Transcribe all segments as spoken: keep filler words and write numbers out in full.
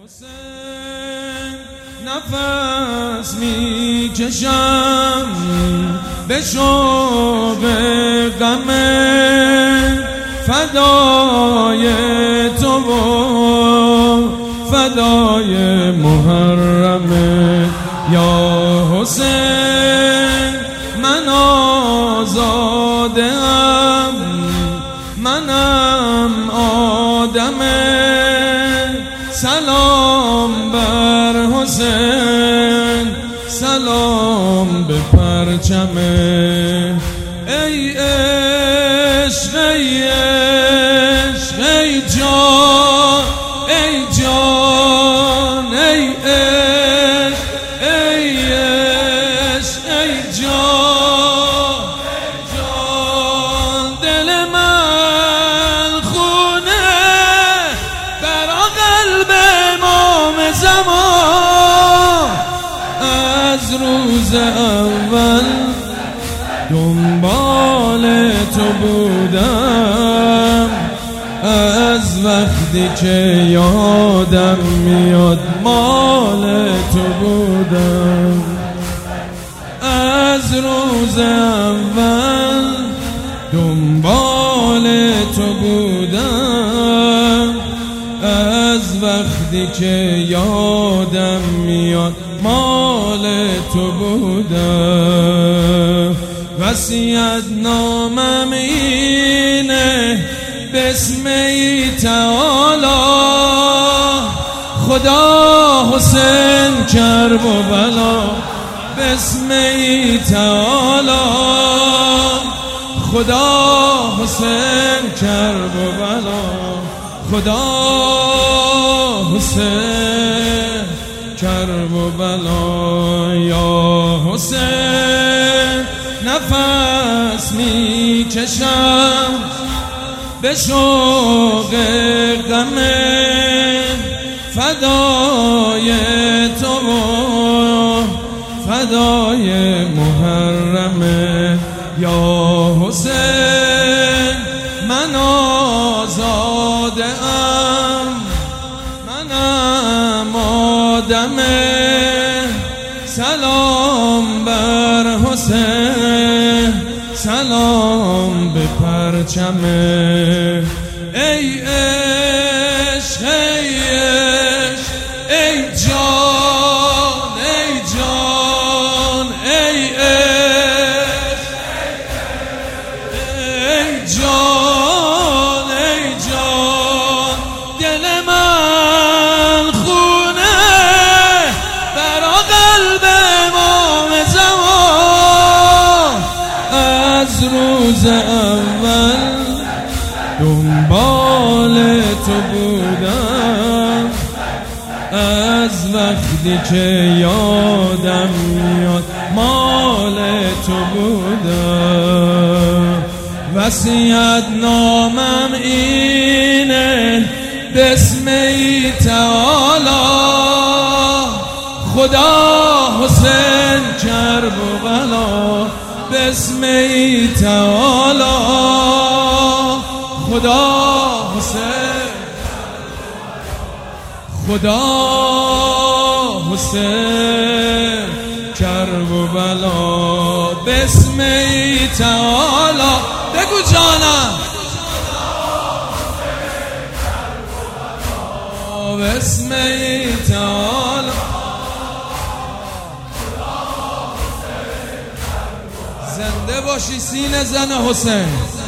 حسین نفس می کشم به شوق غم فدای تو و فدای محرم یا حسین من آزادم منم آدم سلام بر حسین سلام به پرچم ای عشق ای عشق ای جان ای جان ای عشق ای عشق ای جان جان دل من خونه برا قلب امام زمان از روز اول دنبال تو بودم از وقتی که یادم میاد مال تو بودم از روز اول دنبال تو بودم از وقتی که یادم میاد مال تو بودم وصیت نامم اینه بسم ای تعالی خدا حسین کرب و بلا بسم ای تعالی خدا حسین کرب و بلا خدا حسین کرب و بلا یا حسین نفس می کشم به شوق غم فدای تو و فدای محرم یا حسین من آزادم منم آدم سلام بر حسین سلام به پرچم ای عشق ای عشق ای جان ای جان ای عشق ای جان ای جان دل من خونه برا قلب امام زمان از روز اول دنبال تو بودم از وقتی که یادم میاد مال تو بودم وصیت نامم اینه بسم ای تعالی خدا حسین کرب و بلا بسم ای تعالی خدا حسین خدا حسین کرب و بلا بسم ای تعالی بگو جانم بسم ای تعالی زنده باشی سینه زن حسین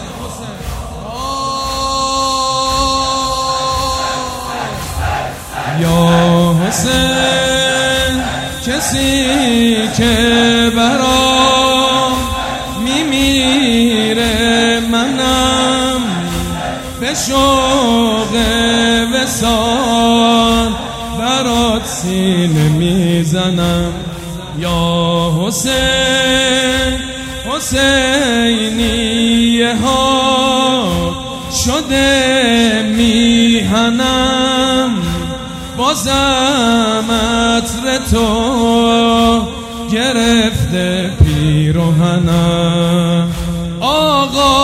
یا حسین کسی که برام میمیره منم به شوق وصال برات سینه میزنم یا حسین حسینیه ها شده میهنم بازم عطر تو گرفته پیراهنم آقا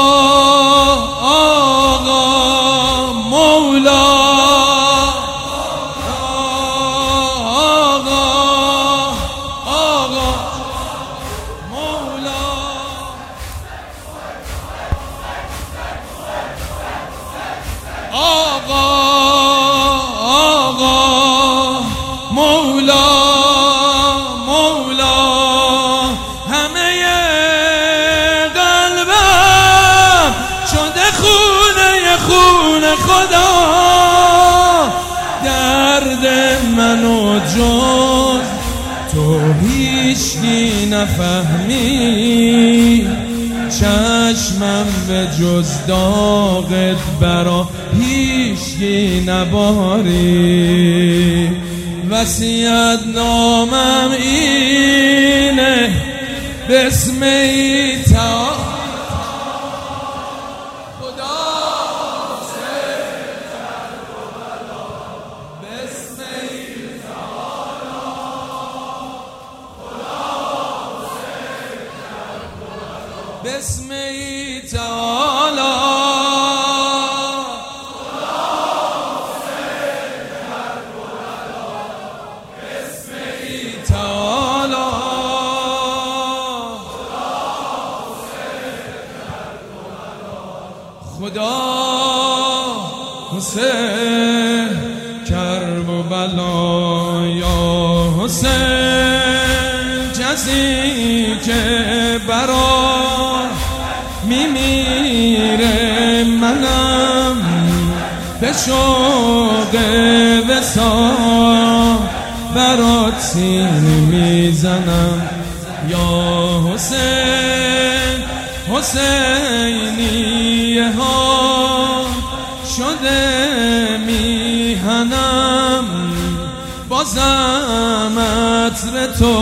آقا مولا منو جز تو هیچکی نفهمی، چشمم به جز داغت برا هیچکی نباری. وصیت نامم اینه بسم ایتا بسم تعالی بسم تعالی خدا حسین کرب و بلا یا حسین کسی که برا میمیره منم به شوق وصال برات سینی میزنم یا حسین. حسینیه ها شده میهنم بازم عطر تو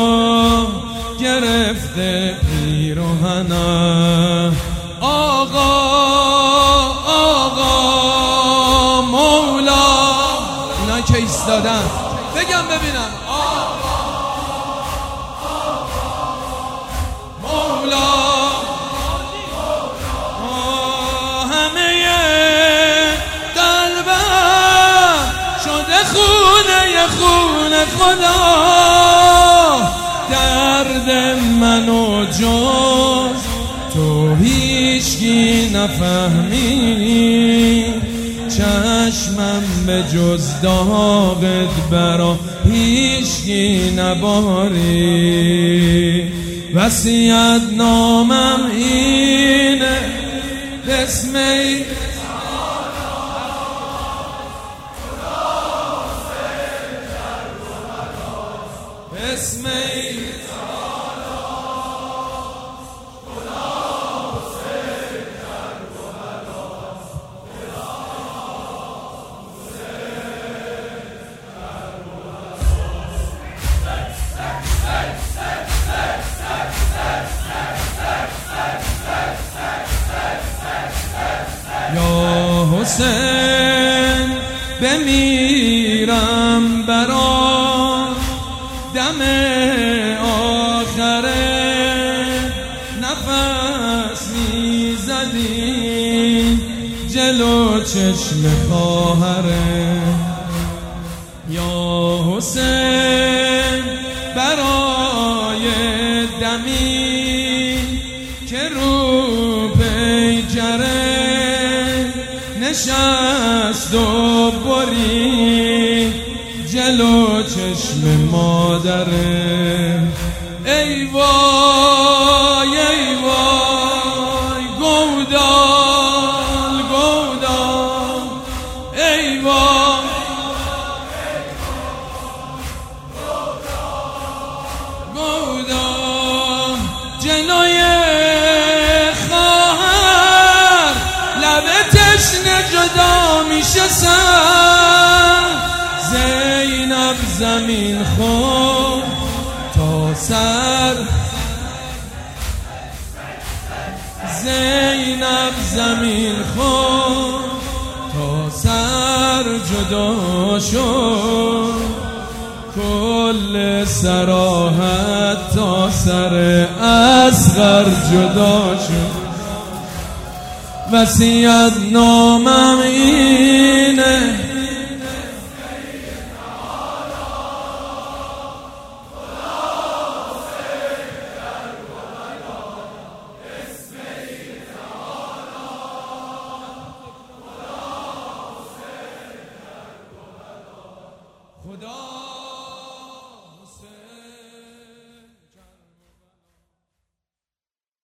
گرفته پیراهنم. آقا آقا مولا اینا که ایستادن بگم ببینم آقا مولا همه قلبم شده خونه خونه خدا. درد منو جز تو هیچکی نفهمی، چشمم به جز داغت برا هیچکی نباری. وصیت نامم اینه بسم بسم یا حسین بمیرم برا دم آخره نفس میزدی جلو چشم خواهره. یا حسین برای دمی که رو پیکره نشست و برید جلو چشم مادره. ای وای ای وای گودال گودال ای وای گودال جلوی خواهر لب تشنه جدا میشه سر. زینب زمین خون تا سر، زینب زمین خون تا سر جدا شد. کل سراحت تا سر اصغر جدا شد. وصیت نامم